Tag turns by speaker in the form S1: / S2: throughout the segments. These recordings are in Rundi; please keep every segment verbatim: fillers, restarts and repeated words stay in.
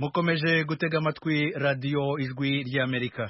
S1: mukomeje gutega amatwi radio ijwi ry'Amerika.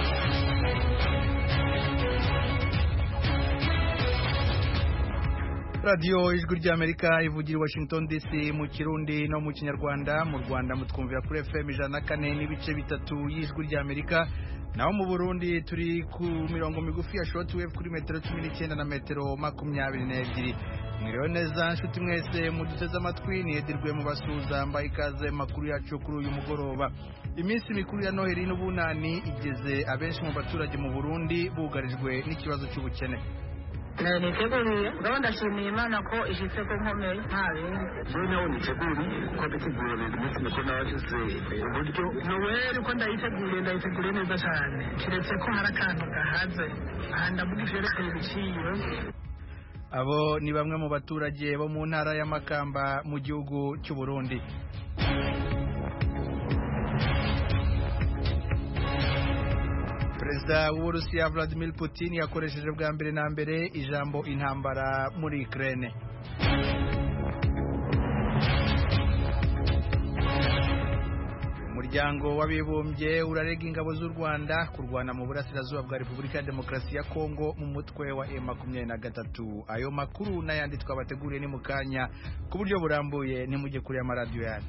S1: Radio ijwi ry'Amerika ivugira Washington D C mu Kirundi no mu Kinyarwanda. Mu Rwanda mutwumvira kuri F M ijana na kane n'ibice bitatu y'ijwi ry'Amerika. Naho mu Burundi turi ku mirongo migufi ya shortwave kuri metero cumi n'icyenda na metero makumyabiri n'ebyiri. Mwiriwe neza nshuti mwese muduteze amatwi, niyedirwe mu basuza mbaye ikaze makuru yacu kuri uyu mugoroba. Iminsi mikuru ya Noheli n'ubunani igeze, abenshi mu baturage mu Burundi bugarijwe n'ikibazo cy'ubukene.
S2: Niteguriye gahunda nshimiye Imana ko ishitse ko nkomeye ntabe
S3: je nawe niteguriye ko bitegura ibintu umunsi mukuru n'abashyize uburyo
S2: Noel ko ndayiteguriye ndayiteguriye neza cyane, kiretse ko hari akantu gahaze aha ndavuga ivyerekeye ibiciro.
S1: Abo ni bamwe mu baturage bo mu ntara ya Makamba mu gihugu cy'u Burundi. Perezida w'Uburusiya Vladimir Putin yakoresheje bwa mbere na mbere ijambo intambara muri Ukraine. Umuryango w'abibumbye urarega ingabo z'u Rwanda kurwana mu burasirazuba bwa Repubulika ya Demokarasi ya Kongo mu mutwe wa M makumyabiri na gatatu. Ayo makuru n'ayandi twabateguriye ni mukanya ku buryo burambuye, ni mujye kuri amaradiyo yanyu.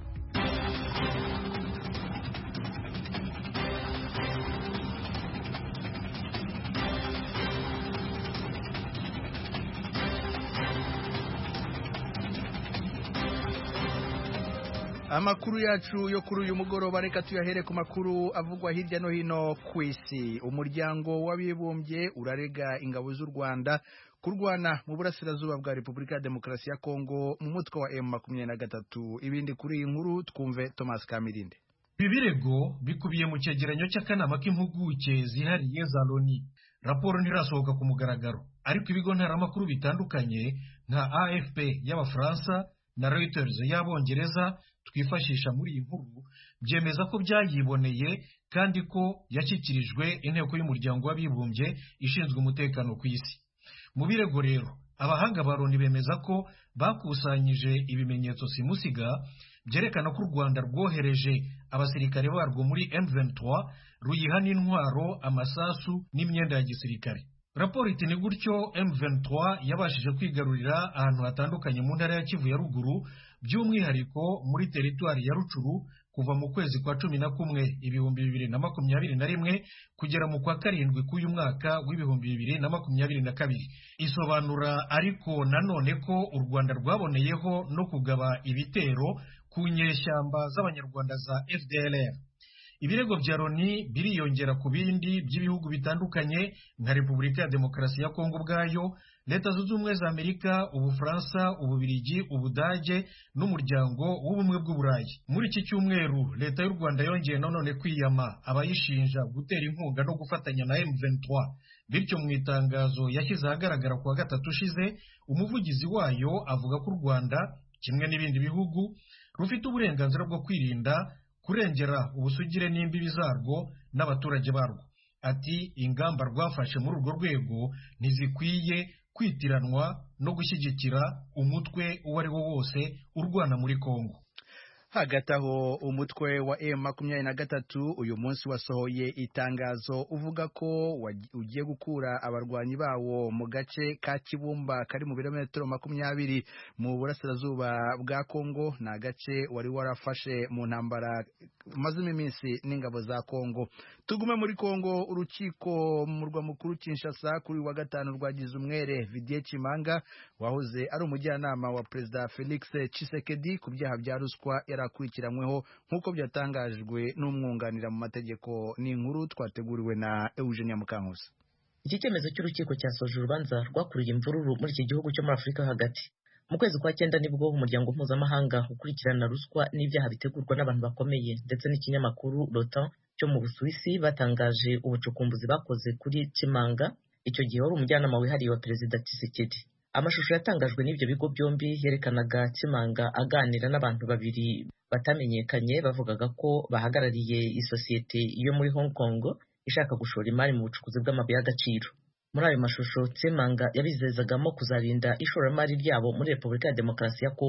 S1: Amakuru yacu yo kuri uyu mugoroba reka tuyahere ku makuru avugwa hirya no hino ku isi. Umuryango w'abibumbye urarega ingabo z'u Rwanda kurwana mu burasirazuba bwa Repubulika ya Demokarasi ya Kongo mu mutwe wa M makumyabiri na gatatu. Ibindi kuri iyi nkuru twumve Thomas Kamirinde.
S4: Ibi birego bikubiye mu cyegeranyo cy'akanama k'impuguke zihariye za Loni. Raporo ntirasohoka ku mugaragaro, ariko ibigo ntaramakuru bitandukanye nka A F P y'Abafaransa na Reuters y'Abongereza twifashisha muri iyi nkuru byemeza ko byayiboneye kandi ko yashyikirijwe inteko y'umuryango w'abibumbye ishinzwe umutekano ku isi. Mu birego rero, abahanga ba Loni bemeza ko bakusanyije ibimenyetso simusiga byerekana ko u Rwanda rwohereje abasirikare barwo muri M vingt-trois ruyiha n'intwaro, amasasu n'imyenda ya gisirikare. Raporo iti ni gutyo M vingt-trois yabashije kwigarurira ahantu hatandukanye mu ntara ya Kivu ya ruguru, by'umwihariko muri teritwari ya Rucuru kuva mu kwezi kwa cumi na kumwe ibihumbi bibiri na makumyabiri na rimwe kugera mu kwa karindwi k'uyu mwaka w'ibihumbi bibiri na makumyabiri na kabiri. Isobanura ariko nanone ko u Rwanda rwaboneyeho no kugaba ibitero ku nyeshyamba z'abanyarwanda za F D L R. Ibirego bya Loni biriyongera ku bindi by'ibihugu bitandukanye nka Repubulika ya Demokarasi ya Kongo ubwayo, Leta Zunze Ubumwe za Amerika, Ubufaransa, Ububirigi, Ubudage n'umuryango w'ubumwe bw'Uburayi. Muri iki cyumweru Leta y'u Rwanda yongeye nanone kwiyama abayishinja gutera inkunga no gufatanya na M vingt-trois. Bityo mu itangazo yashyize ahagaragara kuwa gatatu ushize, umuvugizi wayo avuga ko u Rwanda kimwe n'ibindi bihugu rufite uburenganzira bwo kwirinda, kurengera ubusugire n'imbibi zarwo n'abaturage barwo. Ati ingamba rwafashe muri urwo rwego ntizikwiye kwitiranwa no gushyigikira umutwe uwo ari wo wose urwana muri Kongo.
S1: Hagati aho umutwe wa M makumyabiri na gatatu uyu munsi wasohoye itangazo uvuga ko ugiye gukura abarwanyi bawo mu gace ka Kibumba kari mu birometero makumyabiri mu burasirazuba bwa Kongo, na gace wari warafashe mu ntambara mazimo iminsi n'ingabo za Kongo. Tugume muri Kongo, urukiko mu murwa mukuru Kinshasa kuri wa gatanu rwagize umwere Didier Chimanga wahoze ari umujyanama wa Perezida Felix Tshisekedi ku byaha bya ruswa akurikiranyweho nk'uko byatangajwe n'umwunganira mu mategeko. Ni inkuru twateguriwe na Eugenia Mukankusi.
S5: Iki cyemezo cy'urukiko cyasoje urubanza rwakuriye imvururu muri iki gihugu cyo muri Afurika hagati. Mu kwezi kwa cyenda nibwo umuryango mpuzamahanga ukurikirana ruswa n'ibyaha bitegurwa n'abantu bakomeye ndetse n'ikinyamakuru L'Otan cyo mu Busuwisi batangaje ubucukumbuzi bakoze kuri Chimanga, icyo gihe wari umujyanama wihariye wa Perezida Tshisekedi. Amashusho yatangajwe n'ibyo bigo byombi yerekanaga Chimanga aganira n'abantu babiri batamenyekanye bavugaga ko bahagarariye isosiyete yo muri Hong Kong ishaka gushora imari mu bucukuzi bw'amabuye y'agaciro. Muri ayo mashusho Chimanga yabizezagamo kuzarinda ishoramari ryabo muri Repubulika ya Demokarasi ya Kongo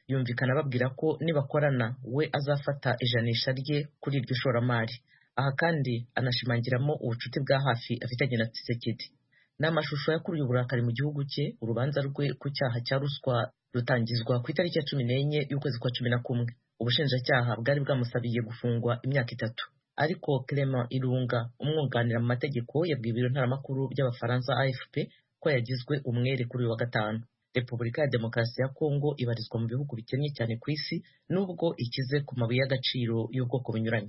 S5: yumvikana ababwira ko nibakorana we azafata ijanisha rye kuri iryo shoramari. Aha kandi anashimangiramo ubucuti bwa hafi afitanye na Tshisekedi. Ni amashusho yakuruye uburakari mu gihugu cye. Urubanza rwe ku cyaha cya ruswa rutangizwa ku itariki ya cumi n'enye y'ukwezi kwa cumi na kumwe. Ubushinjacyaha bwari bwamusabiye gufungwa imyaka itatu, ariko Clement Ilunga umwunganira mu mategeko yabwiye ibiro ntaramakuru by'abafaransa A F P ko yagizwe umwere kuri uyu wa gatanu. Repubulika ya Demokarasi ya Kongo ibarizwa mu bihugu bikennye cyane ku isi nubwo ikize ku mabuye y'agaciro y'ubwoko bunyuranye.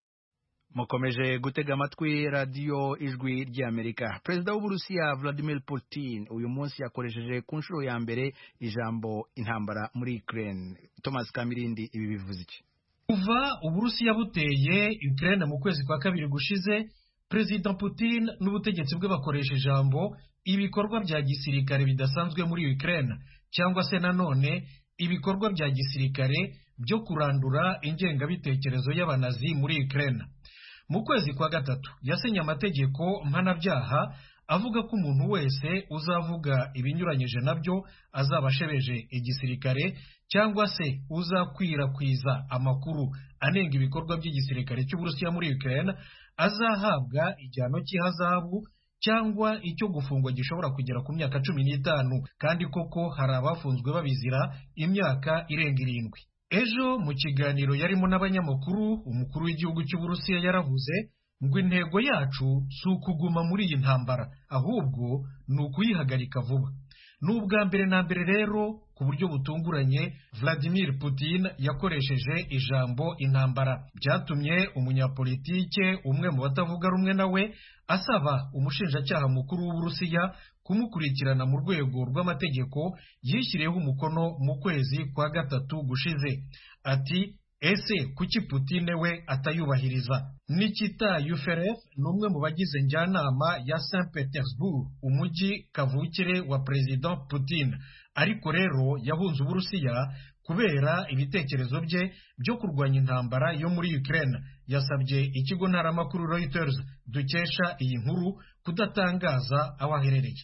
S1: Mukomeje gutega amatwi radiyo ijwi ry'Amerika. Perezida w'Uburusiya Vladimir Putin uyu munsi yakoresheje ku nshuro ya mbere ijambo intambara muri Ukraine. Thomas Kamirindi, ibi bivuze iki?
S4: Kuva Uburusiya buteye Ukraine mu kwezi kwa kabiri gushize, Perezida Putin n'ubutegetsi bwe bakoresha ijambo ibikorwa bya gisirikare bidasanzwe muri Ukraine, cyangwa se nanone ibikorwa bya gisirikare byo kurandura ingengabitekerezo y'abanazi muri Ukraine. Mu kwezi kwa gatatu yasinye amategeko mpanabyaha avuga ko umuntu wese uzavuga ibinyuranyije nabyo azabashebeje igisirikare, cyangwa se uzakwirakwiza amakuru anenga ibikorwa by'igisirikare cy'Uburusiya muri Ukraine azahabwa igihano cy'ihazabu cyangwa icyo gufungwa gishobora kugera ku myaka cumi n'itanu, kandi koko hari abafunzwe babizira imyaka irenga irindwi. Ejo mu kiganiro yarimo n'abanyamakuru, umukuru w'igihugu cy'Uburusiya yaravuze ngo intego yacu si ukuguma muri iyi ntambara, ahubwo ni ukuyihagarika vuba. Ni ubwa mbere na mbere rero ku buryo butunguranye Vladimir Putin yakoresheje ijambo intambara. Byatumye umunyapolitike umwe mu batavuga rumwe nawe asaba umushinjacyaha mukuru w'Uburusiya kumukurikirana mu rwego rw'amategeko yishyiriyeho umukono mu kwezi kwa gatatu gushize. Ati ese kuki Putin we atayubahiriza? Nikita Yuferev ni umwe mu bagize njyanama ya Saint Petersburg, umujyi kavukire wa Perezida Putin, ariko rero yahunze Uburusiya kubera ibitekerezo bye byo kurwanya intambara yo muri Ukraine. Yasabye ikigo ntaramakuru Reuters dukesha iyi nkuru kudatangaza aho aherereye.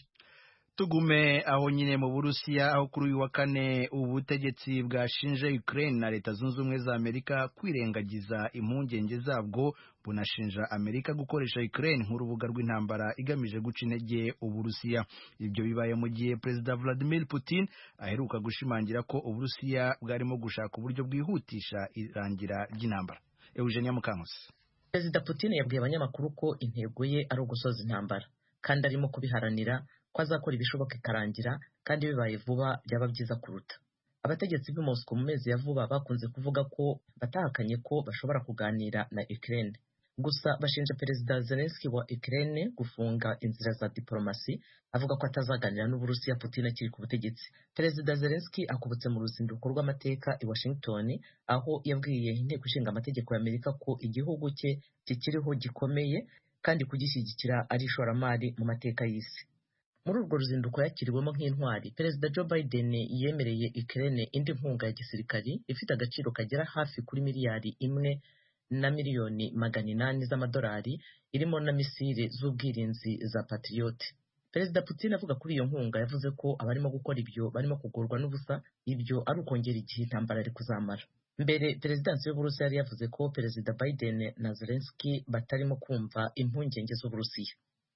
S1: Tugume aho nyine mu Burusiya, aho kuri uyu wa kane ubutegetsi bwashinje Ukraine na Leta Zunze Ubumwe za Amerika kwirengagiza impungenge zabwo, bunashinja Amerika gukoresha Ukraine nk'urubuga rw'intambara igamije guca intege Uburusiya. Ibyo bibaye mu gihe Perezida Vladimir Putin aheruka gushimangira ko Uburusiya bwarimo gushaka uburyo bwihutisha irangira ry'intambara. Eugenia Mukankusi.
S5: Perezida Putin yabwiye abanyamakuru ko intego ye ari ugusoza intambara, kandi arimo kubiharanira ko azakora ibishoboka ikarangira, kandi bibaye vuba byaba byiza kuruta. Abategetsi b'i Moscow mu mezi ya vuba bakunze kuvuga ko batahakanye ko bashobora kuganira na Ukraine, gusa bashinja Perezida Zelensky wa Ukraine gufunga inzira za diplomasi, avuga ko atazaganira n'Uburusiya Putin akiri ku butegetsi. Perezida Zelensky akubutse mu ruzinduko rw'amateka i Washington, aho yabwiye inteko ishinga amategeko ya Amerika ko igihugu cye kikiriho gikomeye kandi kugishyigikira ari ishoramari mu mateka y'isi. Muri urwo ruzinduko yakiriwemo nk'intwari, Perezida Joe Biden yemereye Ukraine indi nkunga ya gisirikari ifite agaciro kagera hafi kuri miliyari imwe na miliyoni magana inani z'amadolari, irimo na misile z'ubwirinzi za Patriot. Perezida Putin avuga kuri iyo nkunga yavuze ko abarimo gukora ibyo barimo kugorwa n'ubusa, ibyo ari ukongera igihe intambara ari kuzamara. Mbere Perezidansi y'Uburusiya yari yavuze ko Perezida Biden na Zelensky batarimo kumva impungenge z'Uburusiya.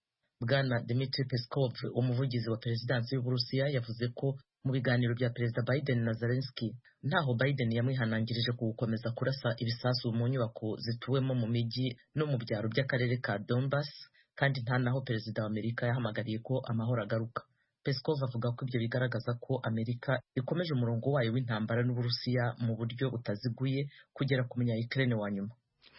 S5: Bwana Dmitry Peskov, umuvugizi wa Perezidansi y'Uburusiya, yavuze ko mu biganiro bya Perezida Biden na Zelensky ntaho Biden yamwihanangirije ku gukomeza kurasa ibisasu mu nyubako zituwemo mu mijyi no mu byaro by'akarere ka Donbass, kandi nta naho Perezida wa Amerika yahamagariye ko amahoro agaruka. Peskov avuga ko ibyo bigaragaza ko Amerika ikomeje umurongo wayo w'intambara n'Uburusiya mu buryo butaziguye kugera ku munya-Ukraine wa nyuma.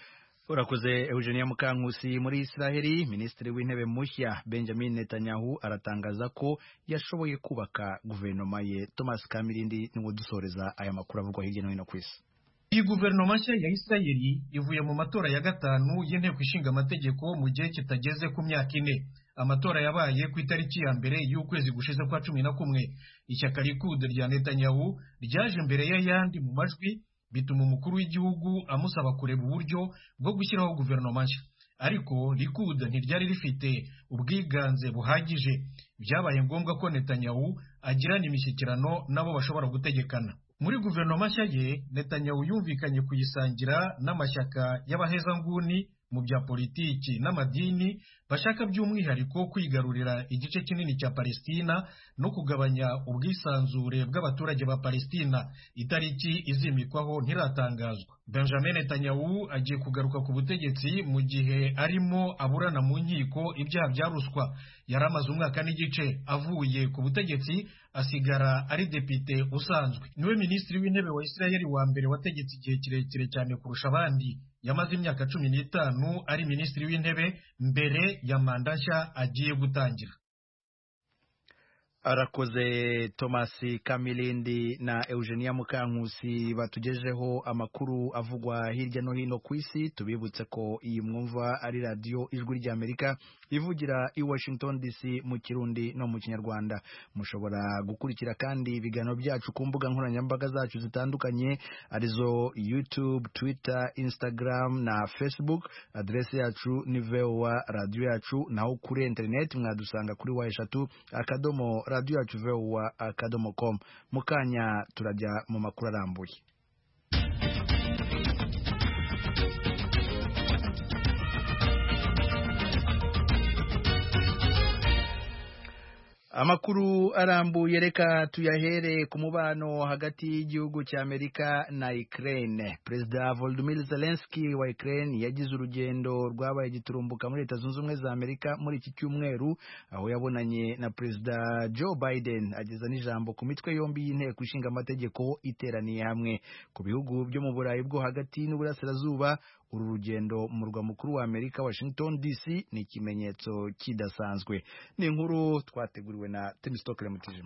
S1: Urakoze Eugenia Mukankusi. Muri Israeli, Minisitiri w'Intebe mushya Benjamin Netanyahu aratangaza ko yashoboye kubaka guverinoma ye. Thomas Kamirindi niwe dusoreza aya makuru avugwa hirya no hino ku isi.
S4: Iyi guverinoma nshya ya Israeli ivuye mu matora ya gatanu y'inteko ishinga amategeko mu gihe kitageze ku myaka ine. Amatora yabaye ku itariki ya mbere y'ukwezi gushize kwa cumi na kumwe. Ishyaka Likud rya Netanyahu ryaje imbere y'ayandi mu majwi, bituma umukuru w'igihugu amusaba kureba uburyo bwo gushyiraho guverinoma nshya. Ariko Likud ntiryari rifite ubwiganze buhagije. Byabaye ngombwa ko Netanyahu agirana imishyikirano nabo bashobora gutegekana. muri guverinoma nshya ye Netanyahu yumvikanye kuyisangira n'amashyaka y'abahezanguni mu bya politiki n'amadini bashaka by'umwihariko kwigarurira igice kinini cya Palestina no kugabanya ubwisanzure bw'abaturage ba Palestina. Itariki izimikwaho ntiratangazwa. Benjamin Netanyahu agiye kugaruka ku butegetsi mu gihe arimo aburana mu nkiko ibyaha bya ruswa. Yari amaze umwaka n'igice avuye ku butegetsi, asigara ari depite usanzwe. Niwe minisitiri w'intebe wa Isirayeli wa mbere wategetse igihe kirekire cyane kurusha abandi. Yamaze imyaka cumi n'itanu ari minisitiri w'intebe mbere ya manda nshya agiye gutangira.
S1: Arakoze Thomas Kamilindi na Eugenia Mukankusi batugejeho amakuru avugwa hirya no hino ku isi. Tubibutse ko iyi mwumva ari radio Ijwi ry'Amerika ivugira i Washington D C mu Kirundi no mu Kinyarwanda. Mushobora gukurikira kandi ibiganiro byacu ku mbuga nkoranyambaga zacu zitandukanye arizo YouTube, Twitter, Instagram na Facebook. Adresse yacu ni V O A radio yacu, naho kuri internet mwadusanga kuri wa eshatu akadomo radio yacu V O A akadomo com. Mukanya turajya mu makuru arambuye. Amakuru arambuye reka tuyahere ku mubano hagati y'igihugu cya Amerika na Ukraine. Perezida Volodymyr Zelensky wa Ukraine yagize urugendo rwabaye giturumbuka muri Leta Zunze Ubumwe za Amerika muri iki cyumweru, aho yabonanye na Perezida Joe Biden ageza n'ijambo ku mitwe yombi y'inteko ishinga amategeko iteraniye hamwe. Ku bihugu byo mu Burayi bwo hagati n'uburasirazuba, uru rugendo mu murwa mukuru wa Amerika Washington D C ni ikimenyetso kidasanzwe. Ni inkuru twateguriwe na Tim Stoker Mutijima.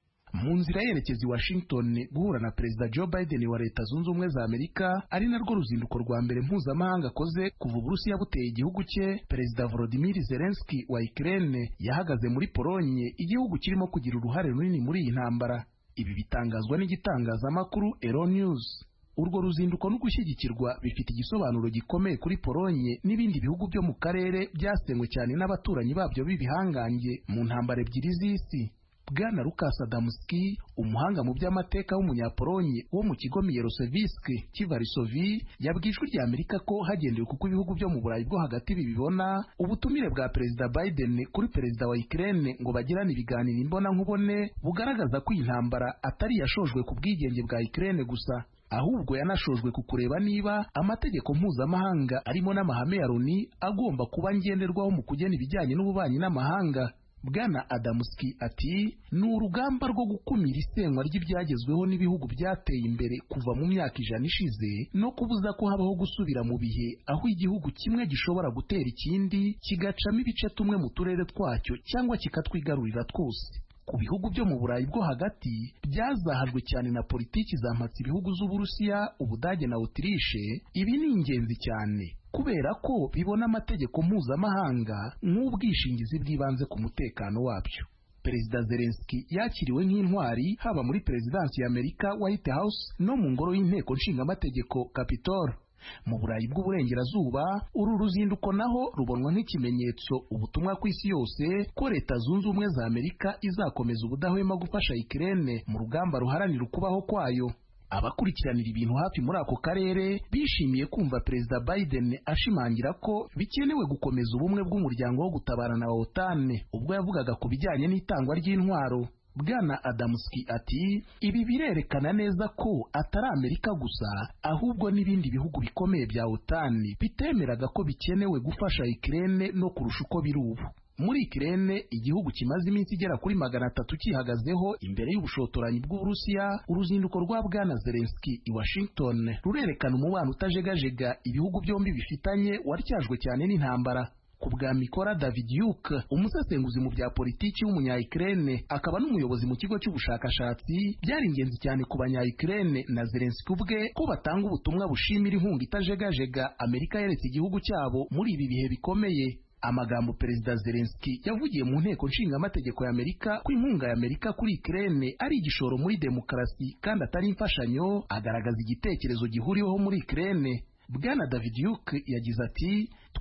S6: Mu nzira yerekeza i Washington guhura na Perezida Joe Biden wa Leta Zunze Ubumwe za Amerika, ari narwo ruzinduko rwa mbere mpuzamahanga akoze kuva Uburusiya buteye igihugu cye, Perezida Volodymyr Zelensky wa Ukraine yahagaze muri Polonye, igihugu kirimo kugira uruhare runini muri iyi ntambara. Ibi bitangazwa n'igitangazamakuru Euronews. Urwo ruzinduko no gushyigikirwa bifite igisobanuro gikomeye kuri Polonye n'ibindi bihugu byo mu karere byasenywe cyane n'abaturanyi babyo b'ibihangange mu ntambara ebyiri z'isi. Bwana Lukas Adamski, umuhanga mu by'amateka w'umunyapolonye wo mu kigo Mierosevsk Kivarisovie, yabwijwe rya Amerika ko hagendewe kuko ibihugu byo mu Burayi bwo hagati bibibona ubutumire bwa Perezida Biden kuri Perezida wa Ukraine ngo bagirane ibiganiro imbona nkubone bugaragaza ko iyi ntambara atari yashojwe ku bwigenge bwa Ukraine gusa, ahubwo yanashojwe ku kureba niba amategeko mpuzamahanga arimo n'amahame ya Loni agomba kuba ngenderwaho mu kugena ibijyanye n'ububanyi n'amahanga. Bwana Adamski ati, ni urugamba rwo gukumira isenywa ry'ibyagezweho n'ibihugu byateye imbere kuva mu myaka ijana ishize no kubuza ko habaho gusubira mu bihe aho igihugu kimwe gishobora gutera ikindi kigacamo ibice tumwe mu turere twacyo cyangwa kikatwigarurira twose. Ku bihugu byo mu Burayi bwo hagati byazahajwe cyane na politiki zampatse ibihugu z'Uburusiya, Ubudage na Autriche, ibi ni ingenzi cyane kubera ko bibona amategeko mpuzamahanga nk'ubwishingizi bw'ibanze ku mutekano wabyo. Perezida Zelensky yakiriwe nk'intwari haba muri Perezidansi ya Amerika White House no mu ngoro y'inteko nshingamategeko Capitol. Mu Burayi bw'uburengerazuba, uru ruzinduko naho rubonwa nk'ikimenyetso ubutumwa ku isi yose ko Leta Zunze Ubumwe za Amerika izakomeza ubudahwema gufasha Ukraine mu rugamba ruharanira ukubaho kwayo. Abakurikiranira ibintu hafi muri ako karere bishimiye kumva Perezida Biden ashimangira ko bikenewe gukomeza ubumwe bw'umuryango wo gutabarana wa OTAN ubwo yavugaga ku bijyanye n'itangwa ry'intwaro. Bwana Adamski ati, ibi birerekana neza ko atari Amerika gusa ahubwo n'ibindi bihugu bikomeye bya OTAN bitemeraga ko bikenewe gufasha Ukraine no kurusha uko biri ubu. Muri Ukraine, igihugu kimaze iminsi igera kuri magana atatu kihagazeho imbere y'ubushotoranyi bw'Uburusiya, uruzinduko rwa Bwana Zelensky i Washington rurerekana umubano utajegajega ibihugu byombi bifitanye waryajwe cyane n'intambara. Ku bwa Mikora Davidyuk, umusesenguzi mu bya politiki w'umunya-Ukraine akaba n'umuyobozi mu kigo cy'ubushakashatsi, byari ingenzi cyane ku banya-Ukraine na Zelensky ubwe ko batanga ubutumwa bushimira inkunga itajegajega Amerika yeretse igihugu cyabo muri ibi bihe bikomeye. Amagambo Perezida Zelensky yavugiye mu nteko nshingamategeko ya Amerika ko inkunga ya Amerika kuri Ukraine ari igishoro muri demokarasi kandi atari imfashanyo, agaragaza igitekerezo gihuriweho muri Ukraine. Bwana Davidyuk yagize ati,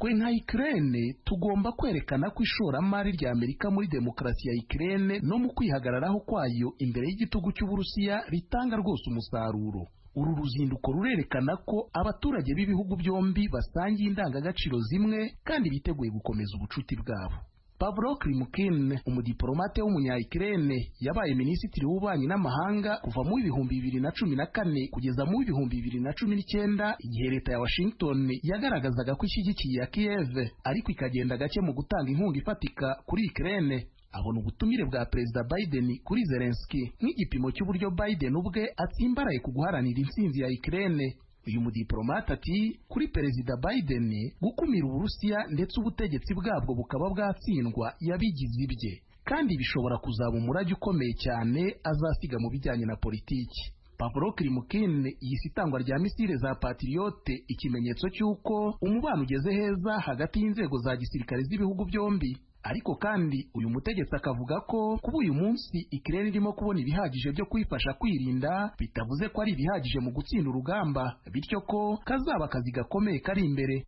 S6: twe nka Ukraine tugomba kwerekana ko ishoramari rya Amerika muri demokarasi ya Ukraine no mu kwihagararaho kwayo imbere y'igitugu cy'Uburusiya ritanga rwose umusaruro. Uru ruzinduko rurerekana ko abaturage b'ibihugu byombi basangiye indangagaciro zimwe kandi biteguye gukomeza ubucuti bwabo. Pavlo Klimkin, umudiplomate w'umunya-Ukraine, yabaye minisitiri w'ububanyi n'amahanga kuva mu bihumbi bibiri na cumi na kane kugeza mu bihumbi bibiri na cumi n'icyenda, igihe leta ya Washington yagaragazaga ko ishyigikiye Kiev ariko ikagenda gake mu gutanga inkunga ifatika kuri Ukraine. Abona ubutumire bwa Perezida Biden kuri Zelensky nk'igipimo cy'uburyo Biden ubwe atsimbaraye ku guharanira intsinzi ya Ukraine. Uyu mudiplomate ati kuri Perezida Biden gukumira Uburusiya ndetse ubutegetsi bwabwo bukaba bwatsindwa yabigize ibye, kandi bishobora kuzaba umurage ukomeye cyane azasiga mu bijyanye na politiki. Pavlo Klimkin yise itangwa rya misile za Patriot ikimenyetso cy'uko umubano ugeze heza hagati y'inzego za gisirikare z'ibihugu byombi. Ariko kandi uyu mutegetsi akavuga ko kuba uyu munsi Ukraine irimo kubona ibihagije byo kwifasha kwirinda bitavuze ko ari ibihagije mu gutsinda urugamba, bityo ko kazaba akazi gakomeye kari imbere.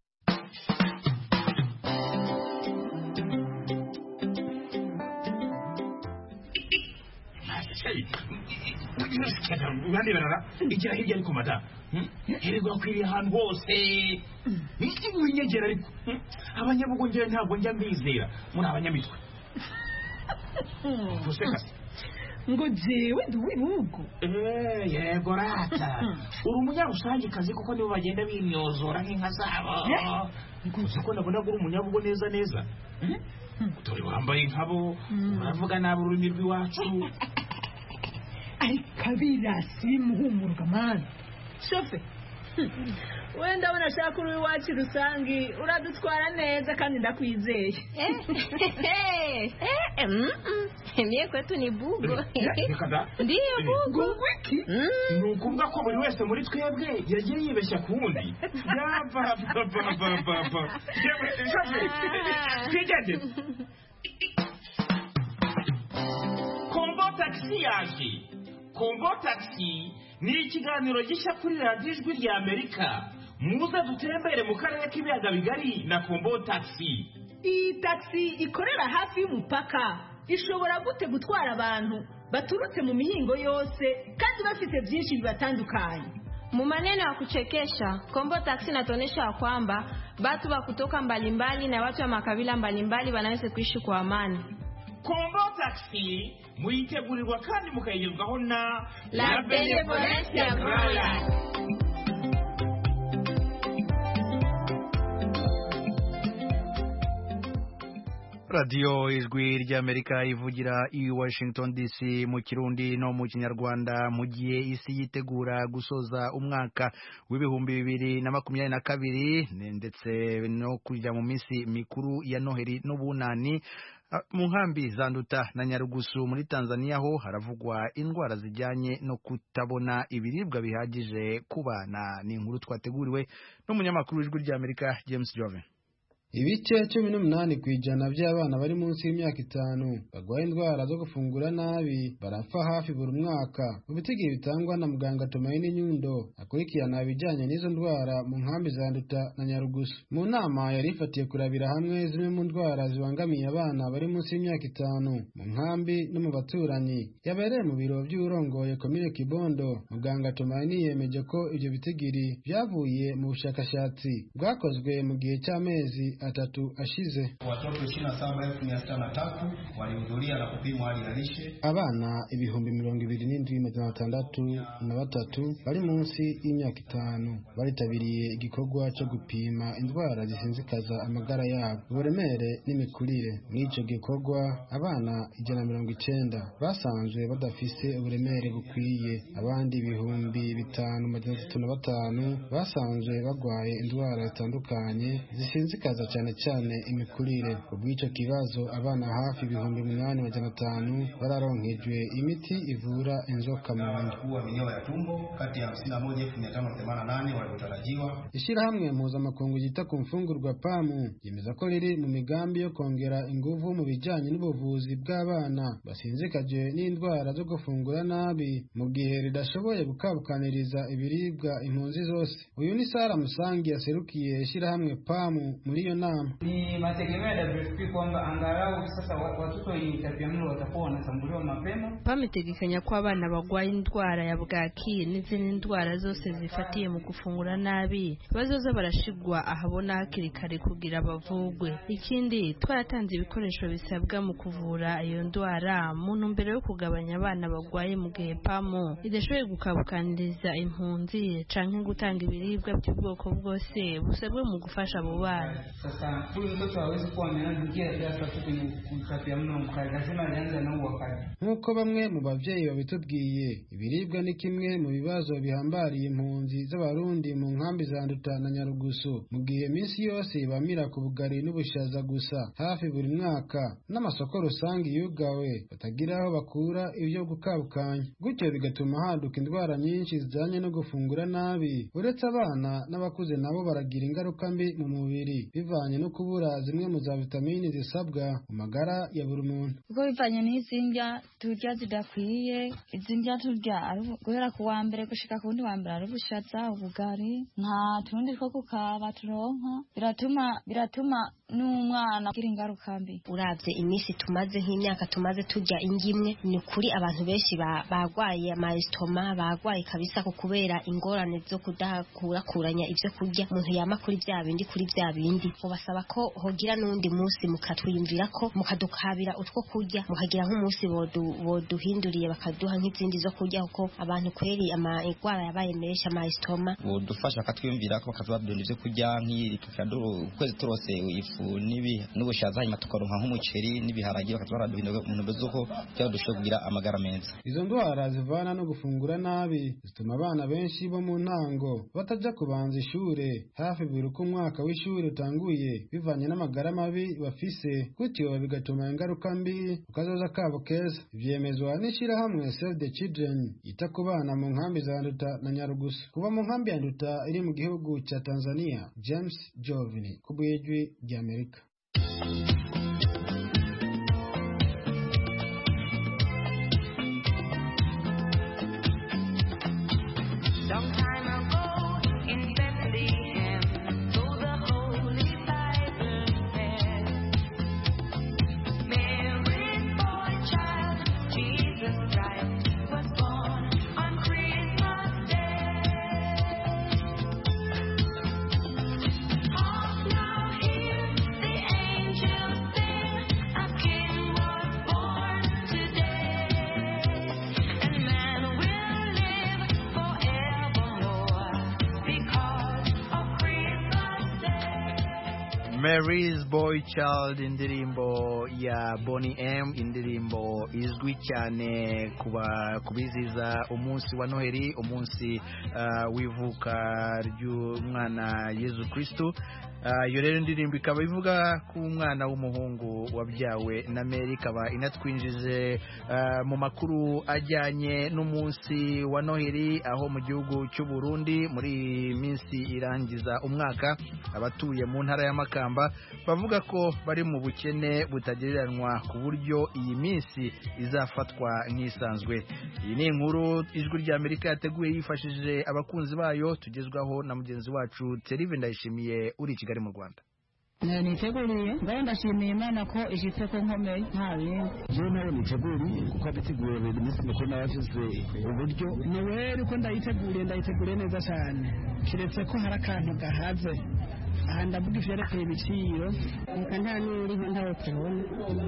S7: Ngandi barara igira hirya ariko mata herego akwiriye ahantu hose niki mwinyegera ariko abanyabugo ngiye ntabwo njya mbizera muri abanyamitwe Fuseka
S8: ngo jewe duwibugo
S7: eh yego rata uri umunyarusangi kazi kuko nibo bagenda bimyozora nk'inka zabo nguze ko nabona guri umunyabugo neza neza dore wambaye nkabo uravuga nabi ururimi rw'iwacu
S8: Ay, kabirasi muhumurwa mani. Shofe. Wenda unashaka uri wacu rusangi uradutwara neza kandi ndakwizeye.
S9: Eh. Eh, mm. Mie kwetu ni bugo.
S7: Ndiyo bugo. Wiki? Nukuvuga ko buri wese muri twebwe yagiye yibeshya kuwundi. Ya ba ba ba ba ba ba. Shofe. Twigende. Kombo taxi yaje. Kombo taxi ni ikiganiro gishya kuri radiyo ijwi rya Amerika. Muze dutembere mu karere k'ibiyaga bigari na Kombo taxi.
S8: Iyi taxi ikorera hafi y'umupaka. Ishobora gute gutwara abantu baturutse mu mihingo yose kandi bafite byinshi bibatandukanye.
S9: Mu maneno ya kuchekesha, Kombo taxi inatuonyesha kwamba watu wa kutoka mbalimbali na watu wa makabila mbalimbali wanaweza kuishi kwa amani.
S7: Kombo taxi muyitegurirwa kandi mukayigezwaho na
S9: La Benevolencia Royal.
S1: Radio ijwi ry'Amerika ivugira i Washington D C mu Kirundi no mu Kinyarwanda mu gihe isi yitegura gusoza umwaka w'ibihumbi bibiri na makumyabiri na kabiri ndetse no kujya mu minsi mikuru ya Noheri n'Ubunani. Mu nkambi za Nduta na Nyarugusu muri Tanzania ho haravugwa indwara zijyanye no kutabona ibiribwa bihagije ku bana. Ni inkuru twateguriwe n'umunyamakuru w'ijwi ry'Amerika James Joven.
S10: Ibice cumi n'umunani ku ijana by'abana bari munsi y'imyaka itanu barwaye indwara zo gufungura nabi barapfa hafi buri mwaka. Mu bitigiri bitangwa na muganga Tumaini Nyundo akurikirana ibijyanye n'izo ndwara mu nkambi za Nduta na Nyarugusu. Mu nama yari ifatiye kurabira hamwe zimwe mu ndwara zibangamiye abana bari munsi y'imyaka itanu mu nkambi no mu baturanyi yabereye mu biro by'urongoye Komine Kibondo. Muganga Tumaini yemeje ko ibyo bitigiri byavuye mu bushakashatsi bwakozwe mu gihe cy'amezi atatu ashize.
S11: Watoto ishirini na saba elfu mia sita na tatu walihudhuria na kupimwa hali ya lishe.
S10: Abana ibihumbi mirongo ibiri n'indwi magana atandatu na batatu bari munsi y'imyaka itanu baritabiriye igikorwa cyo gupima indwara zisinzikaza amagara yabo, uburemere n'imikurire. N'icyo gikorwa abana ijana na mirongo icyenda basanzwe badafise uburemere bukwiye, abandi ibihumbi bitanu magana atatu na batanu basanzwe barwaye indwara zitandukanye zisinzikaza cyane cyane imikurire. Ubw'icyo kibazo abana hafi ibihumbi umunani magana atanu bararonkejwe imiti ivura inzoka mu nda.
S11: Kati ya hamsini na moja elfu mia tano themanini na nane waliotarajiwa.
S10: Ishyirahamwe mpuzamakungu ryita ku mfungurwa pamu yemeza ko riri mu migambi yo kongera ingufu mu bijyanye n'ubuvuzi bw'abana basinzikaje n'indwara zo gufungura nabi mu gihe ridashoboye gukabukaniriza ibiribwa impunzi zose. Uyu ni Sara Musangi yaserukiye ishyirahamwe pamu muri iyo nama.
S12: Ni mategemeo ya W F P kwamba angalau sasa watoto wenye utapiamlo watakuwa wanatambuliwa mapema.
S13: Bametegekanya ko abana bagwaye indwara ya bwaki n'izindi ndwara zose zifatiye mu gufungura nabi bazoza barashigwa ahabona hakiri kare kugira bavugwe. Ikindi twaratanze ibikoresho bisabwa mu kuvura iyo ndwara mu ntumbero yo kugabanya abana bagwaye mu gihe pamo idashoboye gukabukaniriza impunzi canke gutanga ibiribwa by'ubwoko bwose busabwe mu gufasha abo bana.
S12: Sasa huyu mtoto hawezi kuwa ameanza darasa tu kwenye utapiamlo mkali, lazima alianza na uwa kali.
S10: Nkuko bamwe mu bavyeyi babitubwiye, ibiribwa ni kimwe mu bibazo bihambariye impunzi z'abarundi mu nkambi za Nduta na Nyarugusu, mu gihe minsi yose bamira ku bugari n'ubushaza gusa hafi buri mwaka, n'amasoko rusange yugawe batagira aho bakura ibyo gukabukanya, gutyo bigatuma haduka indwara nyinshi zijanye no gufungura nabi. Uretse abana n'abakuze nabo baragira ingaruka mbi mu mubiri bivanye no kubura zimwe mu za vitamini zisabwa mu magara ya buri muntu.
S14: Kuko bivanye n'izindya turya zidakwiye, izindya turya guhera ku wa mbere gushika ku wundi wa mbere ari ubushaza, ubugari, nta tundi two kukaba turonka, biratuma biratuma n'umwana agira ingaruka mbi.
S15: Uravye iminsi tumaze nk'imyaka tumaze turya ingimwe, ni kuri abantu benshi bagwaye amaestoma, bagwaye kabisa ko kubera ingorane zo kudakurakuranya ivyo kurya, umuntu yama kuri vya bindi kuri vya bindi. Ubasaba ko hogira n'undi munsi mukatwiyumvira ko mukadukabira utwo kurya, mukagira nk'umunsi boduhinduriye bakaduha nk'izindi zo kurya, kuko abantu kweri ama ingwara yabaye menshi amaestoma.
S16: Bodufasha bakatwiyumvira ko bakazabadunda ivyo kurya nk'iri tukaduro kwezi turose ifu nibi n'ubushaza hanyuma tukaronka nk'umuceri n'ibiharage bakazabaraduhindura mu ntumbero z'uko byadushoboye kugira amagara meza.
S10: Izo ndwara zivana no gufungura nabi zituma abana benshi bo mu ntango bataja kubanza ishure hafi buri uko umwaka w'ishure utanguye bivanye n'amagara mabi bafise, gutyo bigatuma ingaruka mbi ukazoza kabo keza. Vyemezwa n'ishirahamwe Save the Children ita ku bana mu nkambi za Nduta na Nyarugusu. Kuva mu nkambi ya Nduta iri mu gihugu ca Tanzania, James Jovini ku bw'ijwi rya Amerika.
S1: Mary's Boy Child, indirimbo ya Bonnie M, indirimbo izwi cyane kuba kubiziza umunsi wa Noheli, umunsi uh, wivuka ry'umwana Yesu Kristo. Iyo rero indirimbo ikaba ivuga ku mwana w'umuhungu wabyawe na Mary, ikaba inatwinjize mu makuru ajyanye n'umunsi wa Noheli, aho mu gihugu cy'u Burundi muri minsi irangiza umwaka abatuye mu ntara ya Makamba bavuga ko bari mu bukene butagereranwa ku buryo iyi minsi izafatwa nk'isanzwe. Iyi ni inkuru ijwi rya Amerika yateguye yifashishije abakunzi bayo, tugezwaho na mugenzi wacu Terive Ndayishimiye uri Kigali mu Rwanda.
S17: Niteguriye ngaho ndashimiye Imana ko ishitse ko nkomeye nta bindi.
S18: Je nawe niteguriye kuko abiteguriye buri minsi niko nabavuze uburyo
S2: niwe uko ndayiteguriye ndayiteguriye neza cyane, kiretse ko hari akantu gahaze aha ndavuga ivyerekeye ibiciro,
S17: reka nta n'uriho ntawe tubona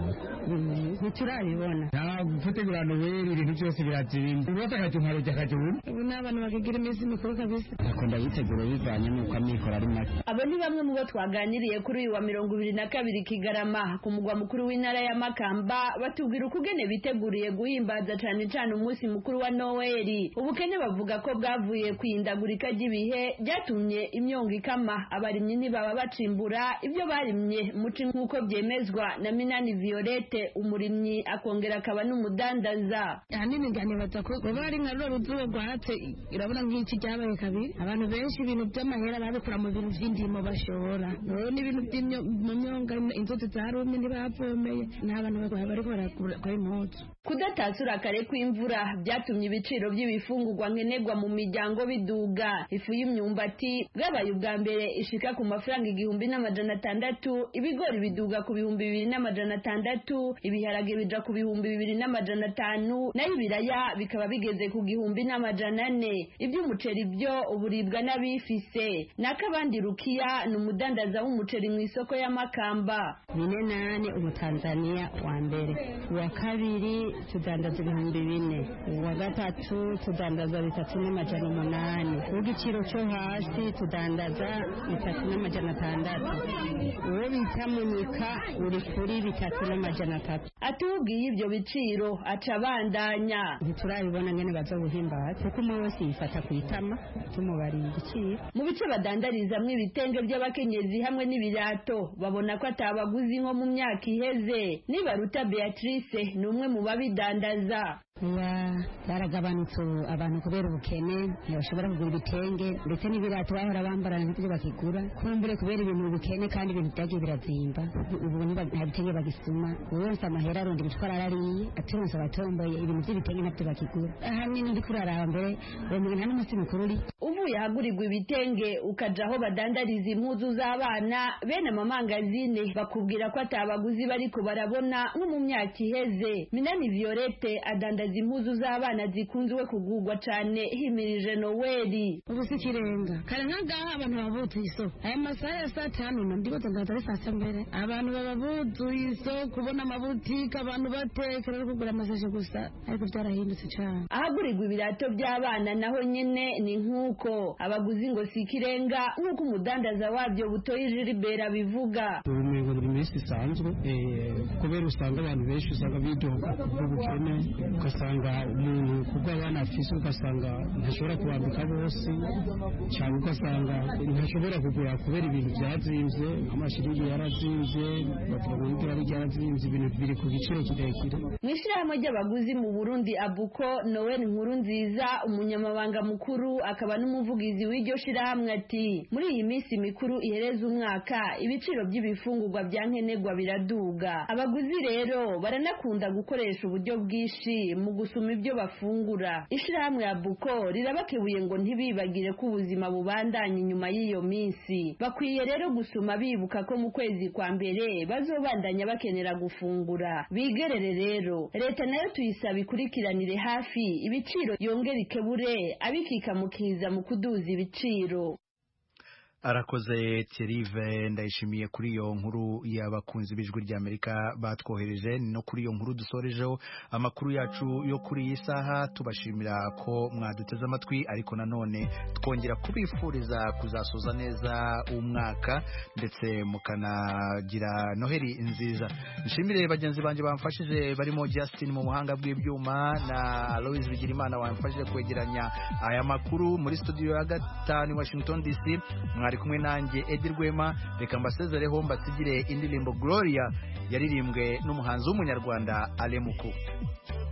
S17: ntiturabibona.
S18: nta gutegurana wera ibintu byose birazimba urota akacyumaro cy'akajuru.
S17: ubu n'abantu bakigira iminsi mikuru kabisa.
S18: Ako ndayitegura bivanye n'uko amikoro ari make.
S8: Abo ni bamwe mu bo twaganiriye kuri uyu wa mirongo ibiri na kabiri Kigarama ku mugwa mukuru w'intara ya Makamba, batubwira ukugene biteguriye guhimbaza cane cane umunsi mukuru wa Noheli. Ubukene bavuga ko bwavuye kwindagurika ry'ibihe byatumye imyongo ikama, abarimyi ntibaba bacimbura ibyo barimye muci nk'uko byemezwa na Minani Violette, umurimyi akongera akaba n'umudandaza.
S17: Ahanini ngane baza ko baba ari nka ruzuba rwatse, irabona nk'iki cyabaye kabiri, abantu benshi ibintu by'amahera babikura mu bintu by'indimo bashora, rero n'ibintu mu myonga inzozi zarumye ntibavomeye, n'abantu bariko barakora impuzu.
S8: Kudatasura kare kw'imvura byatumye ibiciro by'ibifungurwa nkenerwa mu miryango biduga. Ifu y'imyumbati bwabaye ubwa mbere ishika ku mafaranga amafaranga igihumbi n'amajana atandatu, ibigori biduga ku bihumbi bibiri n'amajana atandatu, ibiharage bija ku bihumbi bibiri n'amajana atanu, naho ibiraya bikaba bigeze ku gihumbi n'amajana ane. Iby'umuceri byo uburibwa n'abifise. Nakabandi Rukia ni umudandaza w'umuceri mu isoko y'Amakamba.
S19: Bine nane umutanzania wa mbere, uwa kabiri tudandaza ibihumbi bine, uwa gatatu tudandaza bitatu n'amajana umunani, igiciro cyo hasi tudandaza bitatu n'amajana atandatu, uwo bita munika uri kuri bitatu n'amajana atatu.
S8: Atubwiye ibyo biciro aca bandanya.
S19: Ntiturabibona ngene bazobuhimbaza kuko umwe wese yifata ku itama tumubariye igiciro.
S8: Mu bice badandarizamwo ibitenge by'abakenyezi hamwe n'ibirato babona ko atabaguzi nko mu myaka iheze. Nibaruta Beatrice ni umwe mu babidandaza.
S19: Ya baragabanutse abantu kubera ubukene ntibashobora kugura ibitenge ndetse n'ibirato bahora bambara n'ibyo bakigura kumbure kubera ibintu ubukene kandi ibintu byagiye birazimba ubu nta bitenge bagisuma wese amahera arundi bitwara arariye aturonse abatomboye ibintu by'ibitenge nabyo bakigura ahanini ndi kuraraba mbere uwo muntu nta n'umunsi mukuru uri
S8: uvuye ahagurirwa ibitenge ukaja aho badandariza impuzu z'abana bene amamangazine bakubwira ko atabaguzi bariko barabona nko mu myaka iheze. Minani Violette adanda impuzu z'abana zikunzwe kugurwa cyane himirije Noweli.
S17: Ubu si kirenga kare nk'agaha abantu babuze isoko aya masaha ya saa tanu ndiko tangaza ari saa mbere abantu bababuze isoko kubona amabutike abantu batekera no kugura amasashe gusa ariko byarahindutse cyane.
S8: Ahagurirwa ibirato by'abana naho nyene ni nk'uko abaguzi ngo si kirenga nk'uko umudandaza wabyo Butoyi Gilbert bivuga.
S20: Ubumengo buri minsi isanzwe kubera usanga abantu benshi usanga bidoga ubukene ugasanga umuntu kubwo abana afise ugasanga ntashobora kubambika bose cyangwa ugasanga ntashobora kugura kubera ibintu byazimvye amashirigi yarazimvye bavuga ngo ibyo yarazimvye ibintu biri ku giciro kirekire.
S8: Mwishirahamwe ry'abaguzi mu Burundi Abuko Noel Nkuru Nziza umunyamabanga mukuru akaba n'umuvugizi w'iryo shirahamwe ati muri iyi minsi mikuru ihereza umwaka ibiciro by'ibifungurwa bya nkenerwa biraduga. Abaguzi rero baranakunda gukoresha uburyo bwishi mu gusuma ibyo bafungura. Ishirahamwe ya Buko rirabakebuye ngo ntibibagire ko ubuzima bubandanye nyuma y'iyo minsi. Bakwiye rero gusuma bibuka ko mu kwezi kwa mbere bazobandanya bakenera gufungura. Bigerere rero leta nayo tuyisaba ikurikiranire hafi ibiciro yongera ikebure abikika mukiza mu kuduza ibiciro.
S1: Arakoze Thierry ndayishimiye kuri iyo nkuru y'abakunzi b'ijwi rya Amerika batwohereje. No kuri iyo nkuru dusorejeho amakuru yacu yo kuri iyi saha, tubashimira ko mwaduteze amatwi ariko nanone twongera kubifuriza kuzasoza neza umwaka ndetse mukanagira Noheli nziza. Nshimire bagenzi banje bamfashije barimo Justin mu buhanga bw'ibyuma na Aloise Bigirimana wamfashije kwegeranya aya makuru muri studio ya gatanu Washington D C. Mwari kumwe nanjye Edi Rwema, reka mbasezereho mbasigire indirimbo Gloria yaririmbwe n'umuhanzi w'umunyarwanda Alemuko.